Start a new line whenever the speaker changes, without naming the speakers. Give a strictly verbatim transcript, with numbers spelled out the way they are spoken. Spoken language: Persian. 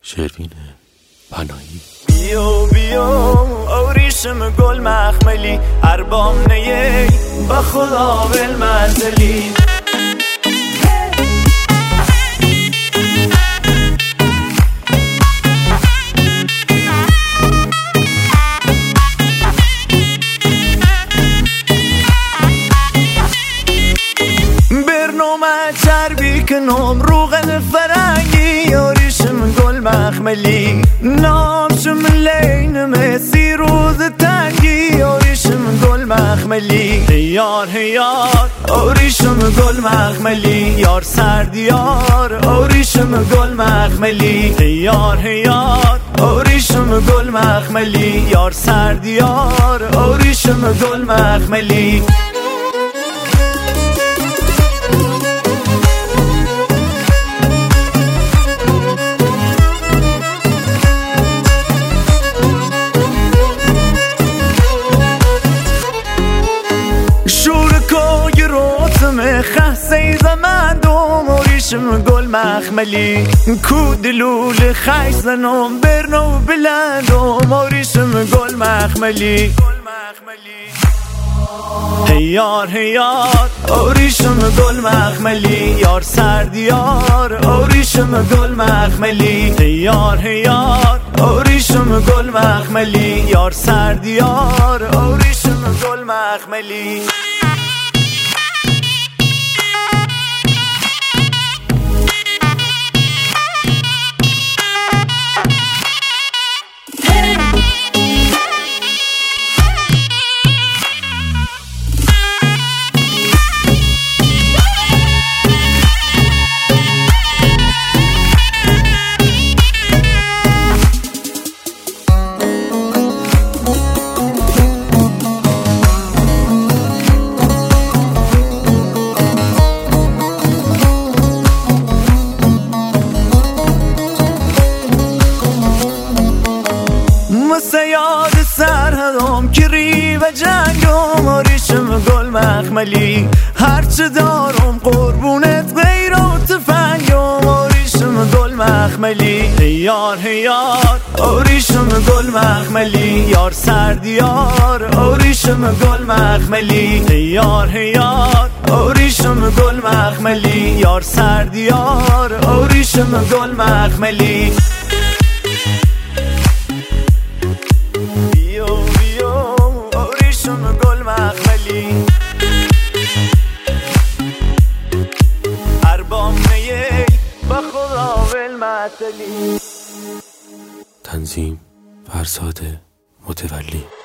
شروین پناهی.
بیو بیو اوریشم گل مخملی اربام نیی با خدا بالمنزلی. برنامه چربی کنم روغن فرنگی اوریشم گل مخملی نامشم لین مسی روز تنگی اوریشم گل مخملی. هیار هیار اوریشم گل مخملی یار سردیار اوریشم گل مخملی. هیار هیار اوریشم گل مخملی یار سردیار اوریشم گل مخملی. خسته زمان دوم اوریشم گل مخملی کو دلول خیش زنم برنو بلندم اوریشم گل مخملی. هیار هیار اوریشم گل مخملی یار سردیار اوریشم گل مخملی. هیار هیار اوریشم گل مخملی یار سردیار اوریشم گل مخملی. مثل یاد سرهدم کری و جنگم اوریشم گل مخملی هرچه دارم قربونت غیر و تفنگم اوریشم گل مخملی. هیار هیار اوریشم گل مخملی یار سردیار اوریشم گل مخملی. هیار هیار اوریشم گل مخملی یار سردیار اوریشم گل مخملی. بیو بیو اوریشم گل مخملی اربام نیی با خدا بالمعتلی.
تنظیم فرزاد متولی.